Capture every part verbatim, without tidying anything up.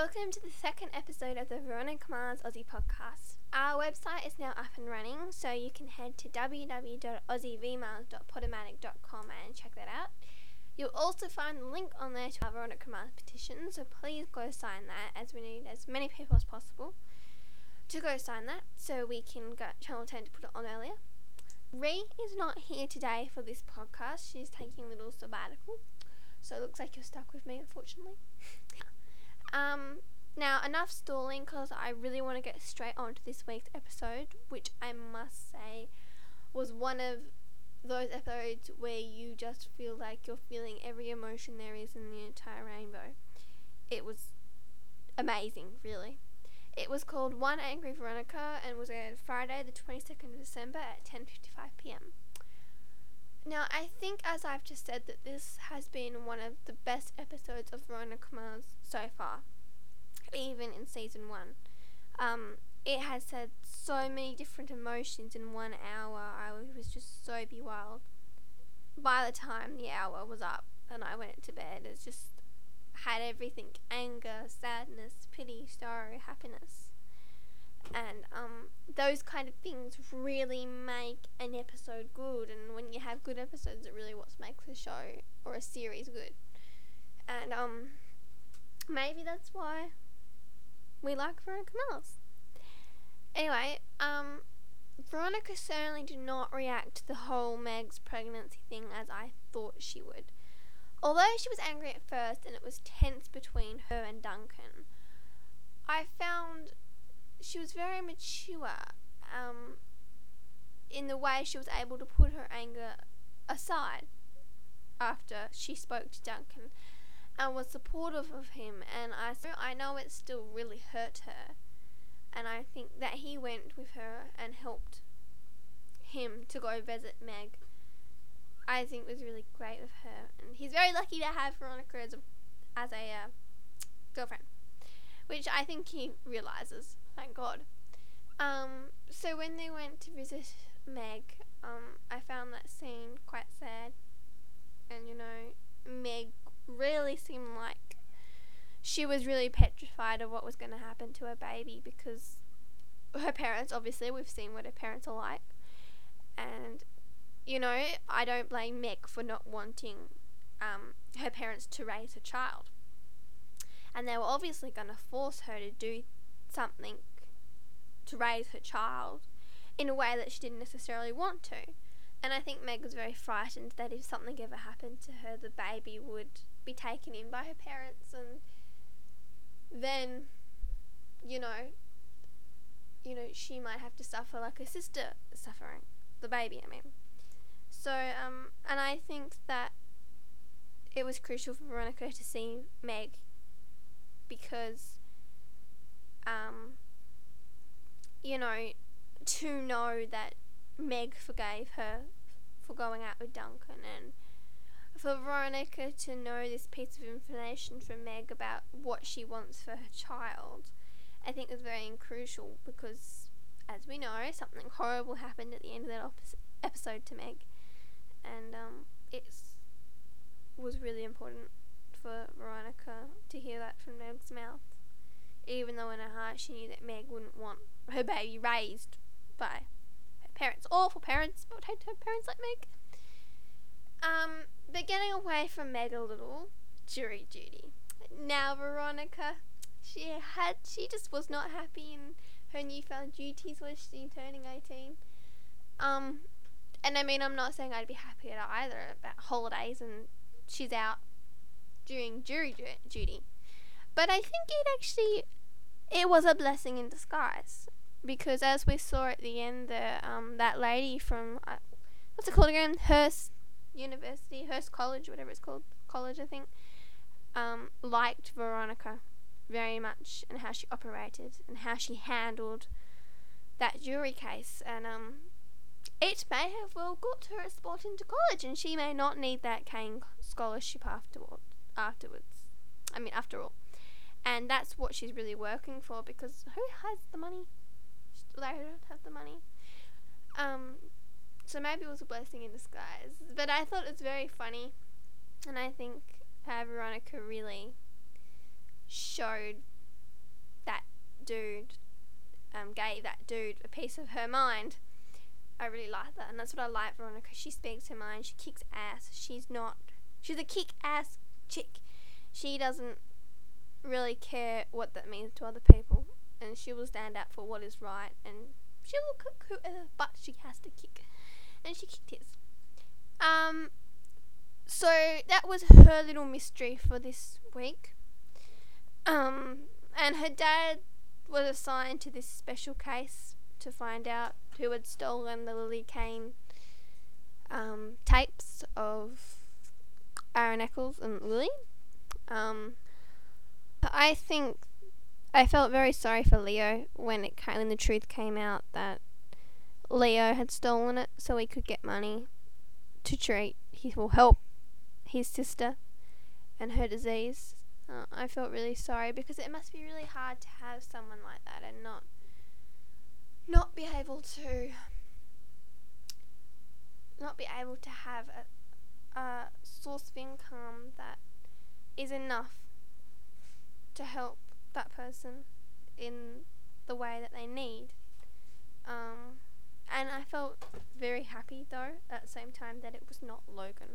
Welcome to the second episode of the Veronica Mars Aussie podcast. Our website is now up and running, so you can head to w w w dot aussie v mars dot podomatic dot com and check that out. You'll also find the link on there to our Veronica Mars petition, so please go sign that, as we need as many people as possible to go sign that, so we can get Channel ten to put it on earlier. Ree is not here today for this podcast. She's taking a little sabbatical, so it looks like you're stuck with me, unfortunately. Um, now, enough stalling, because I really want to get straight on to this week's episode, which I must say was one of those episodes where you just feel like you're feeling every emotion there is in the entire rainbow. It was amazing, really. It was called One Angry Veronica and was aired Friday the twenty-second of December at ten fifty-five p.m. Now, I think, as I've just said, that this has been one of the best episodes of Veronica Mars so far, even in season one. Um, it has said so many different emotions in one hour. I was just so bewild. By the time the hour was up and I went to bed, it just had everything: anger, sadness, pity, sorrow, happiness. And um, those kind of things really make an episode good, and when you have good episodes, it really what makes a show or a series good. And um, maybe that's why we like Veronica Mars. Anyway, um, Veronica certainly did not react to the whole Meg's pregnancy thing as I thought she would. Although she was angry at first and it was tense between her and Duncan, I found she was very mature um, in the way she was able to put her anger aside after she spoke to Duncan and was supportive of him. And I, I know it still really hurt her, and I think that he went with her and helped him to go visit Meg, I think was really great of her. And he's very lucky to have Veronica as a, as a uh, girlfriend, which I think he realises. Thank God. Um, so when they went to visit Meg, um, I found that scene quite sad. And, you know, Meg really seemed like she was really petrified of what was going to happen to her baby, because her parents, obviously, we've seen what her parents are like. And, you know, I don't blame Meg for not wanting um, her parents to raise her child. And they were obviously going to force her to do something to raise her child in a way that she didn't necessarily want to. And I think Meg was very frightened that if something ever happened to her, the baby would be taken in by her parents, and then, you know, you know, she might have to suffer like her sister is suffering, the baby, I mean. So, um, and I think that it was crucial for Veronica to see Meg, because um, you know, to know that Meg forgave her for going out with Duncan, and for Veronica to know this piece of information from Meg about what she wants for her child, I think is very crucial, because, as we know, something horrible happened at the end of that op- episode to Meg, and um, it was really important for Veronica to hear that from Meg's mouth, even though in her heart she knew that Meg wouldn't want her baby raised by her parents, awful parents, but hate to have parents like Meg. Um, but getting away from Meg a little, jury duty. Now Veronica, she had, she just was not happy in her newfound duties when she turning eighteen. Um, and I mean, I'm not saying I'd be happy at either about holidays and she's out during jury du- duty. But I think it actually, it was a blessing in disguise, because as we saw at the end there, um, that lady from, uh, what's it called again, Hearst University, Hearst College, whatever it's called, college I think, um, liked Veronica very much, and how she operated and how she handled that jury case, and um, it may have well got her a spot into college, and she may not need that Kane scholarship afterward, afterwards, I mean after all. And that's what she's really working for, because who has the money? They don't have the money. Um, so maybe it was a blessing in disguise. But I thought it was very funny, and I think how Veronica really showed dude um, gave that dude a piece of her mind. I really like that, and that's what I like Veronica. She speaks her mind. She kicks ass. She's not. She's a kick-ass chick. She doesn't really care what that means to other people, and she will stand up for what is right, and she will kick whoever butt she has to kick, and she kicked his. Um, so that was her little mystery for this week. Um, and her dad was assigned to this special case to find out who had stolen the Lily Kane um, tapes of Aaron Eccles and Lily. Um, I think I felt very sorry for Leo when it came, when the truth came out that Leo had stolen it so he could get money to treat, he will help his sister and her disease. Uh, I felt really sorry because it must be really hard to have someone like that and not not be able to not be able to have a, a source of income that is enough to help that person in the way that they need. Um, and I felt very happy though at the same time that it was not Logan.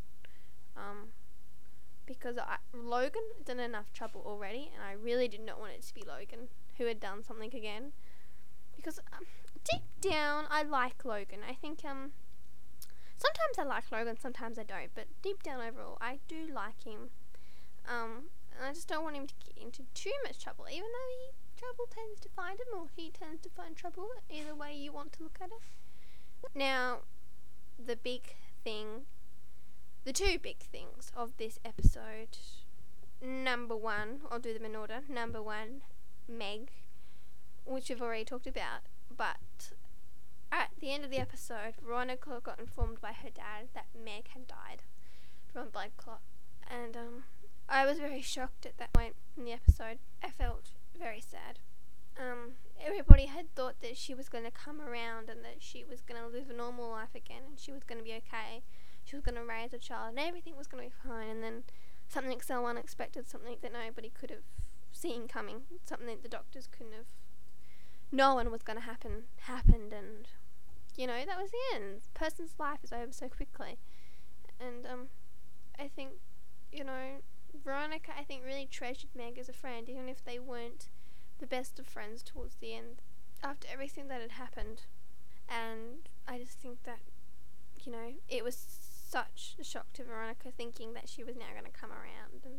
Um, because I, Logan had done enough trouble already, and I really did not want it to be Logan who had done something again. Because um, deep down, I like Logan. I think um, sometimes I like Logan, sometimes I don't. But deep down overall, I do like him. Um, and I just don't want him to get into too much trouble, even though he trouble tends to find him, or he tends to find trouble. Either way you want to look at it. Now, the big thing. The two big things of this episode. Number one, I'll do them in order. Number one, Meg, which we've already talked about. But at the end of the episode, Veronica got informed by her dad that Meg had died from a blood clot. And um, I was very shocked at that point in the episode. I felt very sad. Um, everybody had thought that she was going to come around and that she was going to live a normal life again and she was going to be okay. She was going to raise a child and everything was going to be fine, and then something so unexpected, something that nobody could have seen coming, something that the doctors couldn't have known was going to happen, happened, and, you know, that was the end. The person's life is over so quickly. And um, I think, you know, Veronica, I think, really treasured Meg as a friend, even if they weren't the best of friends towards the end, after everything that had happened. And I just think that, you know, it was such a shock to Veronica, thinking that she was now going to come around, and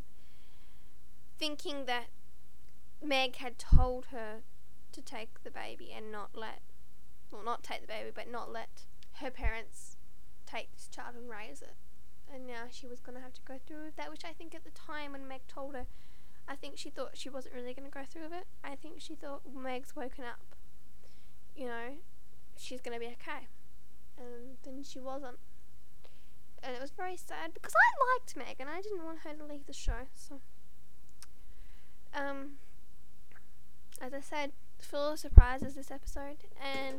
thinking that Meg had told her to take the baby and not let, well, not take the baby, but not let her parents take this child and raise it. And now she was going to have to go through with that, which I think at the time when Meg told her, I think she thought she wasn't really going to go through with it. I think she thought, Meg's woken up, you know, she's going to be okay. And then she wasn't. And it was very sad because I liked Meg and I didn't want her to leave the show. So, um, as I said, full of surprises this episode, and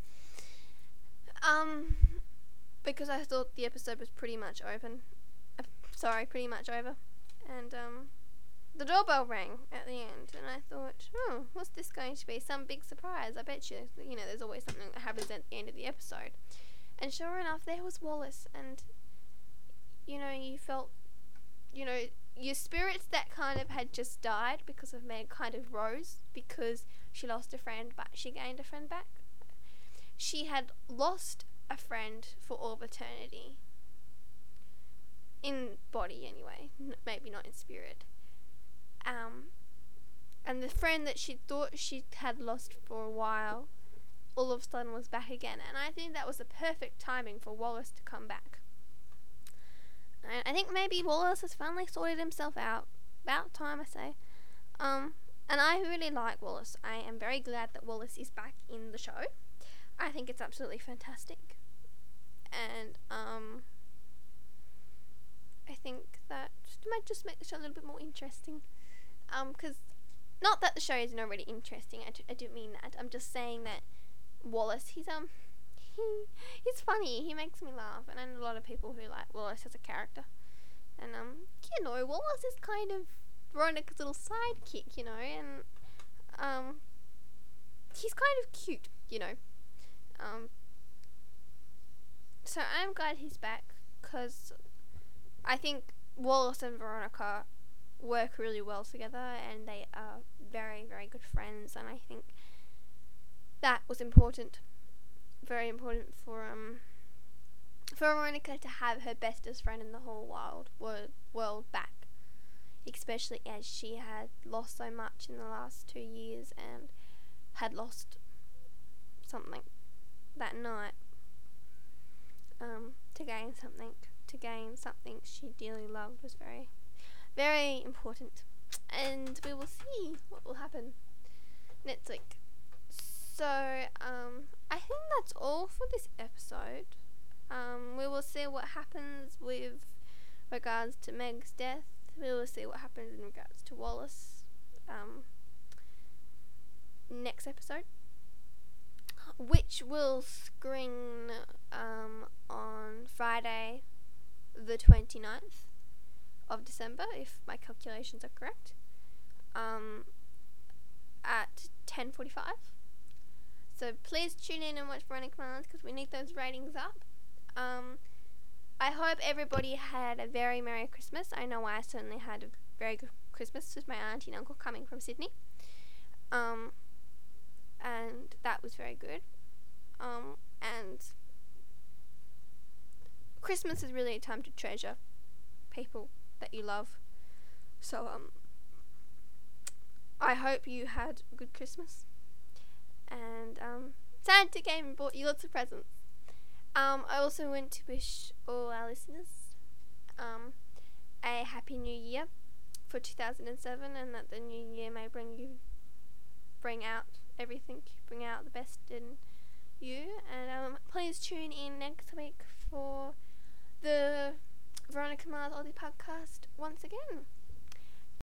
um, because I thought the episode was pretty much open. Uh, sorry, pretty much over, and um, the doorbell rang at the end, and I thought, oh, what's this going to be? Some big surprise? I bet you. You know, there's always something that happens at the end of the episode. And sure enough, there was Wallace, and, you know, you felt, you know, your spirits that kind of had just died because of Meg kind of rose because she lost a friend, but she gained a friend back. She had lost a friend for all of eternity. In body, anyway. N- maybe not in spirit. Um, and the friend that she thought she had lost for a while all of a sudden was back again, and I think that was the perfect timing for Wallace to come back. And I think maybe Wallace has finally sorted himself out. About time, I say. Um, and I really like Wallace. I am very glad that Wallace is back in the show. I think it's absolutely fantastic. And, um, I think that it might just make the show a little bit more interesting. Um, because, not that the show isn't already interesting, I, do, I do mean that. I'm just saying that Wallace, he's, um, he, he's funny, he makes me laugh, and I know a lot of people who like Wallace as a character. And, um, you know, Wallace is kind of Veronica's little sidekick, you know, and, um, he's kind of cute, you know. Um, so I'm glad he's back, because I think Wallace and Veronica work really well together, and they are very, very good friends, and I think that was important, very important for um for Veronica to have her bestest friend in the whole world world, world back, especially as she had lost so much in the last two years and had lost something that night. Um, to gain something, to gain something she dearly loved was very, very important, and we will see what will happen next week. So, um, I think that's all for this episode. Um, we will see what happens with regards to Meg's death. We will see what happens in regards to Wallace. Um, next episode, which will screen um, on Friday the twenty-ninth of December, if my calculations are correct, um, at ten forty-five. So please tune in and watch Veronica Mars, because we need those ratings up. Um, I hope everybody had a very Merry Christmas. I know I certainly had a very good Christmas with my auntie and uncle coming from Sydney. Um, and that was very good. Um, and Christmas is really a time to treasure people that you love. So, um, I hope you had a good Christmas. And, um, Santa came and bought you lots of presents. Um, I also want to wish all our listeners, um, a happy new year for two thousand seven, and that the new year may bring you, bring out everything, bring out the best in you. And, um, please tune in next week for the Veronica Mars Aussie podcast once again.